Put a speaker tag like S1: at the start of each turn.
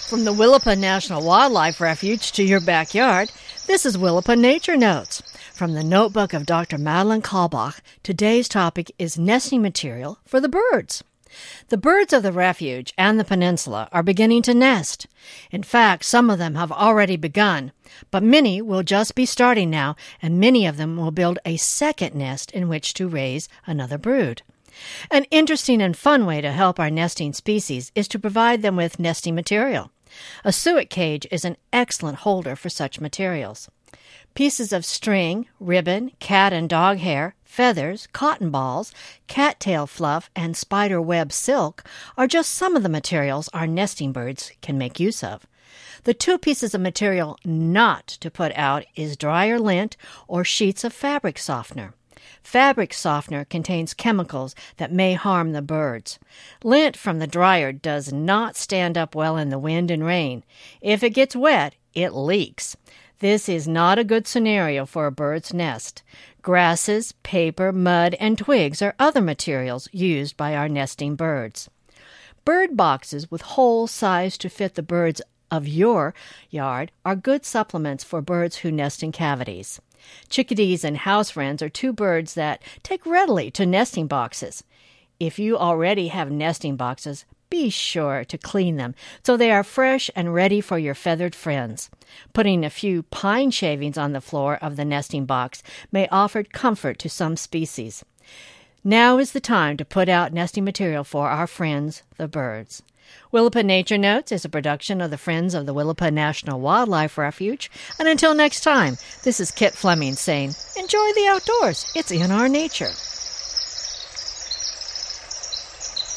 S1: From the Willapa National Wildlife Refuge to your backyard, this is Willapa Nature Notes. From the notebook of Dr. Madeline Kalbach, today's topic is nesting material for the birds. The birds of the refuge and the peninsula are beginning to nest. In fact, some of them have already begun, but many will just be starting now, and many of them will build a second nest in which to raise another brood. An interesting and fun way to help our nesting species is to provide them with nesting material. A suet cage is an excellent holder for such materials. Pieces of string, ribbon, cat and dog hair, feathers, cotton balls, cattail fluff, and spider web silk are just some of the materials our nesting birds can make use of. The two pieces of material not to put out is dryer lint or sheets of fabric softener. Fabric softener contains chemicals that may harm the birds. Lint from the dryer does not stand up well in the wind and rain. If it gets wet, it leaks. This is not a good scenario for a bird's nest. Grasses, paper, mud, and twigs are other materials used by our nesting birds. Bird boxes with holes sized to fit the birds of your yard are good supplements for birds who nest in cavities. Chickadees and house wrens are two birds that take readily to nesting boxes. If you already have nesting boxes, be sure to clean them so they are fresh and ready for your feathered friends. Putting a few pine shavings on the floor of the nesting box may offer comfort to some species. Now is the time to put out nesting material for our friends, the birds. Willapa Nature Notes is a production of the Friends of the Willapa National Wildlife Refuge. And until next time, this is Kit Fleming saying, enjoy the outdoors. It's in our nature.